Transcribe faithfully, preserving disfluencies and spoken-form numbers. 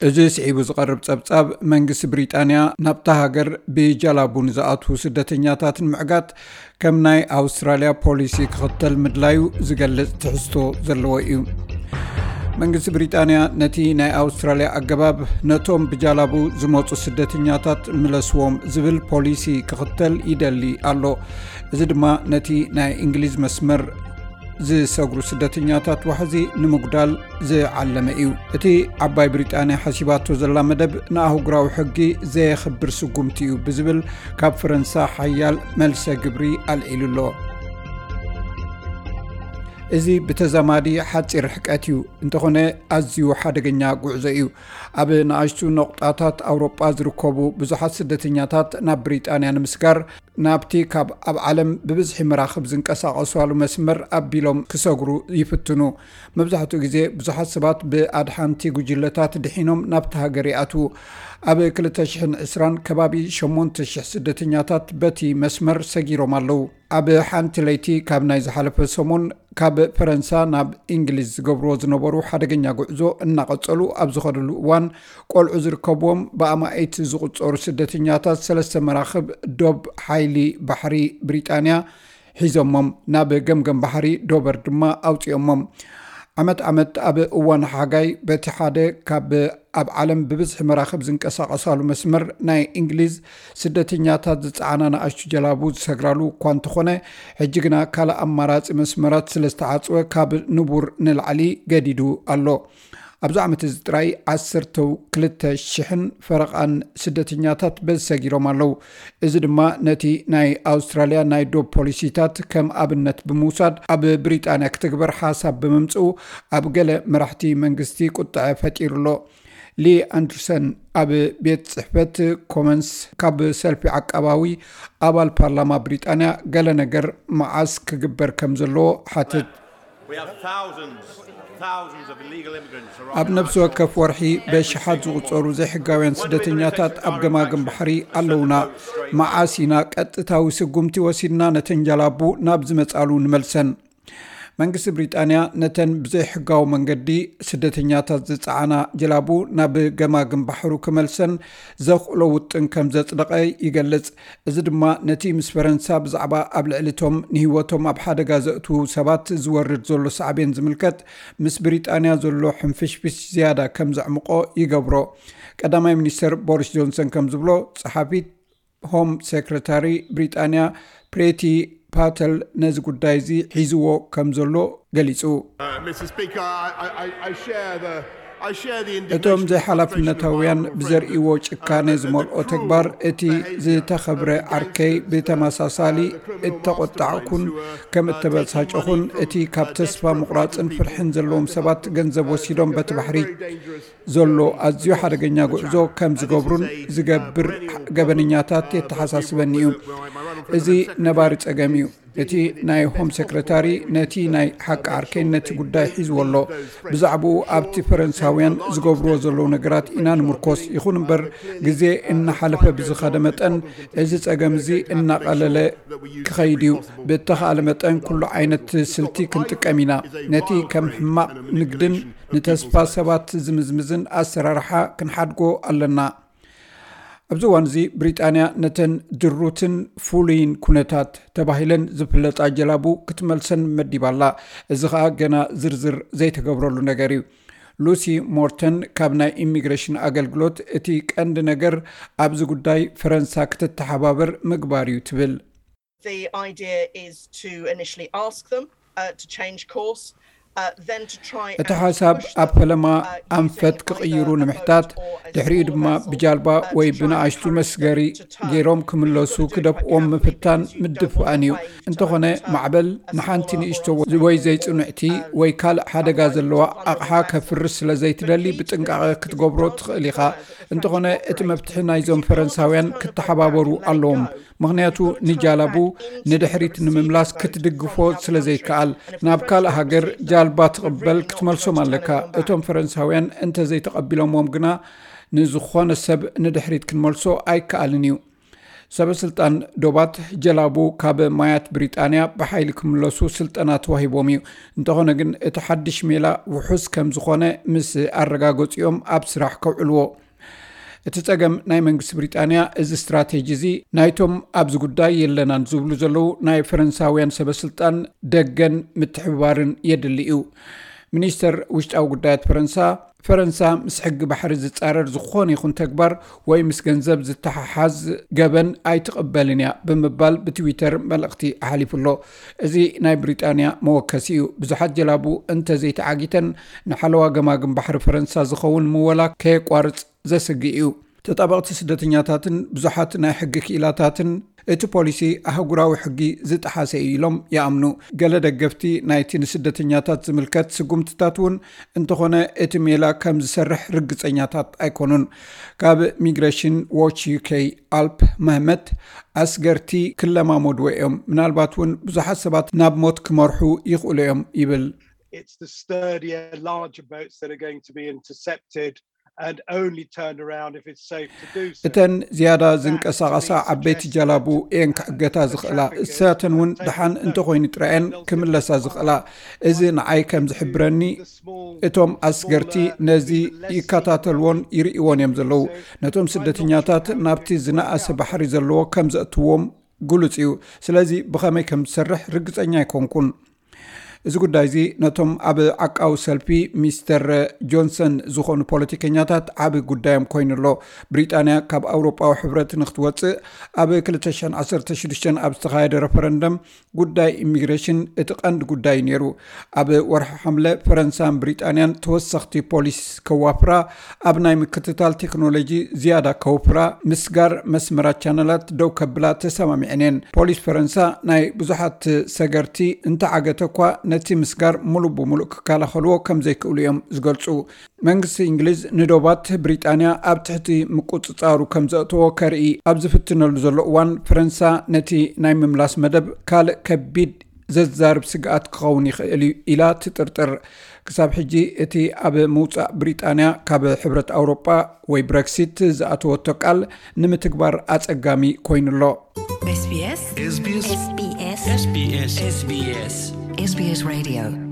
እዚ ስዒቡ ዝቐርብ ጸብጻብ መንግስቲ ብሪጣንያ ናብታ ሃገር ብጃላቡን ዝኣትዉ ስደተኛታትን ምዕጋት ከም ናይ ኣውስትራልያ ፖሊሲ ክኽተል ምድላዩ ዝገልጽ ትሕዝቶ ዘለዎ እዩ። መንግስቲ ብሪጣንያ ነቲ ናይ ኣውስትራልያ ኣገባብ ነቶም ብጃላቡ ዝመፁ ስደተኛታት ምለስዎም ዝብል ፖሊሲ ክኽተል ይደሊ ኣሎ። እዚ ድማ ነቲ ናይ እንግሊዝ መስመር ዝሰግሩ ስደተኛታት ዋሕዚ ንምጉዳል ዝዓለመ እዩ። እቲ ዓባይ ብሪጣንያ ሓሲባቶ ዘላ መደብ ንኣህጉራዊ ሕጊ ዘየኽብር ስጉምቲ እዩ ብዝብል ካብ ፈረንሳ ሓያል መልሰ ግብሪ ኣልዒሉ ኣሎ። እዚ ብተዛማዲ ሓፂር ርሕቀት እዩ እንተኾነ ኣዝዩ ሓደገኛ ጉዕዞ እዩ። ኣብ ንኣሽቱ ነቑጣታት ኣውሮጳ ዝርከቡ ብዙሓት ስደተኛታት ናብ ብሪጣንያ ንምስጋር ናብቲ ካብ ኣብ ዓለም ብብዝሒ መራኽብ ዝንቀሳቐሳሉ መስመር ኣቢሎም ክሰግሩ ይፍትኑ። መብዛሕትኡ ግዜ ብዙሓት ሰባት ብኣድሓንቲ ጉጅለታት ድሒኖም ናብቲ ሃገር ይኣትዉ። ኣብ ክልተ ሽሕን ዕስራን ከባቢ ሸሞንተ ሽሕ ስደተኛታት በቲ መስመር ሰጊሮም ኣለዉ። ኣብ ሓንቲ ለይቲ ካብ ናይ ዝሓለፈ ሰሙን ካብ ፈረንሳ ናብ እንግሊዝ ዝገብርዎ ዝነበሩ ሓደገኛ ጉዕዞ እናቐጸሉ ኣብ ዝኸደሉ እዋን ቆልዑ ዝርከብዎም ብኣማኤት ዝቁፀሩ ስደተኛታት ሰለስተ መራኽብ ዶብ ሓይሊ ባሕሪ ብሪጣንያ ሒዞሞም ናብ ገምገም ባሕሪ ዶበር ድማ ኣውፂኦሞም። ዓመት ዓመት ኣብ እዋን ሓጋይ በቲ ሓደ ካብ ኣብ ዓለም ብብዝሒ መራኽብ ዝንቀሳቐሳሉ መስመር ናይ እንግሊዝ ስደተኛታት ዝፀዓና ንኣሽቱ ጀላቡ ዝሰግራሉ እኳ እንተኾነ ሕጂ ግና ካልእ ኣማራፂ መስመራት ስለዝተዓፅወ ካብ ንቡር ንላዕሊ ገዲዱ ኣሎ። ኣብዚ ዓመት እዚ ጥራይ ዓሰርተ ክልተ ሽሕን ፈረቓን ስደተኛታት በዚ ሰጊሮም ኣለዉ። እዚ ድማ ነቲ ናይ ኣውስትራልያ ናይ ዶብ ፖሊሲታት ከም ኣብነት ብምውሳድ ኣብ ብሪጣንያ ክትግበር ሓሳብ ብምምፅኡ ኣብ ገለ መራሕቲ መንግስቲ ቁጥዐ ፈጢሩ ኣሎ። ሊ ኣንደርሰን ኣብ ቤት ጽሕፈት ኮመንስ ካብ ሰልፊ ዓቀባዊ ኣባል ፓርላማ ብሪጣንያ ገለ ነገር መዓስ ክግበር ከም ዘለዎ ሓትት ኣብ ነፍሲ ወከፍ ወርሒ በሽሓት ዝቁፀሩ ዘይሕጋውያን ስደተኛታት ኣብ ገማግም ባሕሪ ኣለውና። መዓስ ኢና ቀጥታዊ ስጉምቲ ወሲድና ነተን ጀላቡ ናብ ዝመፃሉ ንመልሰን። መንግስቲ ብሪጣንያ ነተን ብዘይሕጋዊ መንገዲ ስደተኛታት ዝፀዓና ጀላቡ ናብ ገማግም ባሕሩ ክመልሰን ዘኽእሎ ውጥን ከም ዘጽደቐ ይገልጽ። እዚ ድማ ነቲ ምስ ፈረንሳ ብዛዕባ ኣብ ልዕሊቶም ንህይወቶም ኣብ ሓደጋ ዘእትዉ ሰባት ዝወርድ ዘሎ ሳዕቤን ዝምልከት ምስ ብሪጣንያ ዘሎ ሕንፍሽፍሽ ዝያዳ ከም ዘዕምቆ ይገብሮ። ቀዳማይ ሚኒስተር ቦሪስ ጆንሰን ከም ዝብሎ ፀሓፊት ሆም ሴክሬታሪ ብሪጣንያ ፕሬቲ ፓተል ነዚ ጉዳይ እዚ ሒዝዎ ከም ዘሎ ገሊጹ። እቶም ዘይሓላፍነታውያን ብዘርእይዎ ጭካኔ ዝመልኦ ተግባር እቲ ዝተኸብረ ዓርከይ ብተመሳሳሊ እተቆጣዕኩን ከም እተበሳጨኹን እቲ ካብ ተስፋ ምቁራፅን ፍርሕን ዘለዎም ሰባት ገንዘብ ወሲዶም በቲ ባሕሪ ዘሎ ኣዝዩ ሓደገኛ ጉዕዞ ከም ዝገብሩን ዝገብር ገበነኛታት የተሓሳስበኒ እዩ። እዚ ነባሪ ፀገም እዩ። እቲ ናይ ሆም ሴክሬታሪ ነቲ ናይ ሓቂ ዓርከይ ነቲ ጉዳይ ሒዝዎ ኣሎ። ብዛዕባኡ ኣብቲ ፈረንሳውያን ዝገብርዎ ዘለዉ ነገራት ኢና ንምርኮስ ይኹን እምበር ግዜ እናሓለፈ ብዝኸደ መጠን እዚ ፀገም እዚ እናቐለለ ክኸይድ እዩ። ብተኻእለ መጠን ኩሉ ዓይነት ስልቲ ክንጥቀም ኢና። ነቲ ከም ሕማቕ ንግድን ንተስፋ ሰባት ዝምዝምዝን ኣሰራርሓ ክንሓድጎ ኣለና። ኣብዚ እዋን እዚ ብሪጣንያ ነተን ድሩትን ፍሉይን ኩነታት ተባሂለን ዝፍለጣ ጀላቡ ክትመልሰን መዲባላ። እዚ ከዓ ገና ዝርዝር ዘይተገብረሉ ነገር እዩ። ሉሲ ሞርተን ካብ ናይ ኢሚግሬሽን ኣገልግሎት እቲ ቀንዲ ነገር ኣብዚ ጉዳይ ፈረንሳ ክትተሓባበር ምግባር እዩ ትብል። The idea is to initially ask them uh, to change course. እቲ ሓሳብ ኣብ ፈለማ ኣንፈት ክቕይሩ ንምሕታት ድሕሪኡ ድማ ብጃልባ ወይ ብንኣሽቱ መስገሪ ገይሮም ክምለሱ ክደፍኦም ምፍታን ምድፍኣን እዩ። እንተኾነ ማዕበል ንሓንቲ ንእሽቶ ወይ ዘይጽኑዕቲ ወይ ካልእ ሓደጋ ዘለዋ ኣቕሓ ከፍርስ ስለ ዘይትደሊ ብጥንቃቐ ክትገብሮ ትኽእል ኢኻ። እንተኾነ እቲ መፍትሒ ናይዞም ፈረንሳውያን ክትተሓባበሩ ኣለዎም። ምክንያቱ ንጃላቡ ንድሕሪት ንምምላስ ክትድግፎ ስለ ዘይከኣል ናብ ካልእ ሃገር ጃልባ ትቕበል ክትመልሶም ኣለካ። እቶም ፈረንሳውያን እንተ ዘይተቐቢሎሞም ግና ንዝኾነ ሰብ ንድሕሪት ክንመልሶ ኣይከኣልን እዩ። ሰበስልጣን ዶባት ጀላቡ ካብ ማያት ብሪጣንያ በሓይል ክምለሱ ስልጠናት ወሂቦም እዩ እንተኾነ ግን እቲ ሓድሽ ሜላ ውሑስ ከም ዝኾነ ምስ ኣረጋገፂኦም ኣብ ስራሕ ከውዕልዎ እቲ ጸገም ናይ መንግስቲ ብሪጣንያ እዚ ስትራቴጂ እዚ ናይቶም ኣብዚ ጉዳይ የለናን ዝብሉ ዘለው ናይ ፈረንሳውያን ሰበስልጣን ደገን ምትሕብባርን የድሊ እዩ ሚኒስተር ውሽጣዊ ጉዳያት ፈረንሳ ፈረንሳ ምስ ሕጊ ባሕሪ ዝጻረር ዝኾነ ይኹን ተግባር ወይ ምስ ገንዘብ ዝተሓሓዝ ገበን ኣይትቕበልን እያ ብምባል ብትዊተር መልእኽቲ ኣሓሊፉሎ እዚ ናይ ብሪጣንያ መወከሲ እዩ ብዙሓት ጀላቡ እንተዘይተዓጊተን ንሓለዋ ገማግም ባሕሪ ፈረንሳ ዝኸውን ምወላ ከየቋርፅ ዘስጊ እዩ ተጣበቕቲ ስደተኛታትን ብዙሓት ናይ ሕጊ ክኢላታትን እቲ ፖሊሲ ኣህጉራዊ ሕጊ ዝጠሓሰ ኢሎም ይኣምኑ ገለ ደገፍቲ ናይቲ ንስደተኛታት ዝምልከት ስጉምትታት እውን እንተኾነ እቲ ሜላ ከም ዝሰርሕ ርግፀኛታት ኣይኮኑን ካብ ሚግሬሽን ዎች ዩኬ ኣልፕ መህመት ኣስገርቲ ክለማመድዎ እዮም ምናልባት እውን ብዙሓት ሰባት ናብ ሞት ክመርሑ ይኽእሉ እዮም ይብል It's the sturdier, larger boats that are going to be intercepted and only turn around if it's safe to do so. እተን ዝያዳ ዝንቀሳቐሳ ዓበይቲ ጀላቡ እየን ክዕገታ ዝኽእላ እሳተን እውን ድሓን እንተኮይኑ ጥራየን ክምለሳ ዝኽእላ እዚ ንዓይ ከም ዝሕብረኒ እቶም ኣስገርቲ ነዚ ይከታተልዎን ይርእዎን እዮም ዘለው ነቶም ስደተኛታት ናብቲ ዝነኣሰ ባሕሪ ዘለዎ ከም ዘእትዎም ግሉጽ እዩ ስለዚ ብኸመይ ከም ዝሰርሕ ርግፀኛ ኣይኮንኩን እዚ ጉዳይ እዚ ነቶም ኣብ ዓቃው ሰልፊ ሚስተር ጆንሰን ዝኾኑ ፖለቲከኛታት ዓብ ጉዳዮም ኮይኑሎ ብሪጣንያ ካብ ኣውሮጳዊ ሕብረት ንኽትወፅእ ኣብ ክልተ ሺህ ዓሰርተ ሽዱሽተ ኣብ ዝተኻየደ ረፈረንደም ጉዳይ ኢሚግሬሽን እቲ ቀንዲ ጉዳይ ነይሩ ኣብ ወርሒ ሐምለ ፈረንሳን ብሪጣንያን ተወሰኽቲ ፖሊስ ከዋፍራ ኣብ ናይ ምክትታል ቴክኖሎጂ ዝያዳ ከውፍራ ምስጋር መስመራ ቻነላት ደው ከብላ ተሰማሚዐነን ፖሊስ ፈረንሳ ናይ ብዙሓት ሰገርቲ እንተዓገተ እኳ ነቲ ምስጋር ሙሉ ብሙሉእ ክከላኸልዎ ከም ዘይክእሉ እዮም ዝገልጹ መንግስቲ እንግሊዝ ንዶባት ብሪጣንያ ኣብ ትሕቲ ምቁፅጻሩ ከም ዘእትዎ ከርኢ ኣብ ዝፍትነሉ ዘሎ እዋን ፈረንሳ ነቲ ናይ ምምላስ መደብ ካልእ ከቢድ ዘዛርብ ስግኣት ክኸውን ይኽእል ኢላ ትጥርጥር ክሳብ ሕጂ እቲ ኣብ ምውፃእ ብሪጣንያ ካብ ሕብረት ኣውሮጳ ወይ ብሬክሲት ዝኣተወቶ ቃል ንምትግባር ኣጸጋሚ ኮይኑሎ ኤስ ቢ ኤስ ኤስ ቢ ኤስ ኤስ ቢ ኤስ ኤስ ቢ ኤስ ኤስ ቢ ኤስ Radio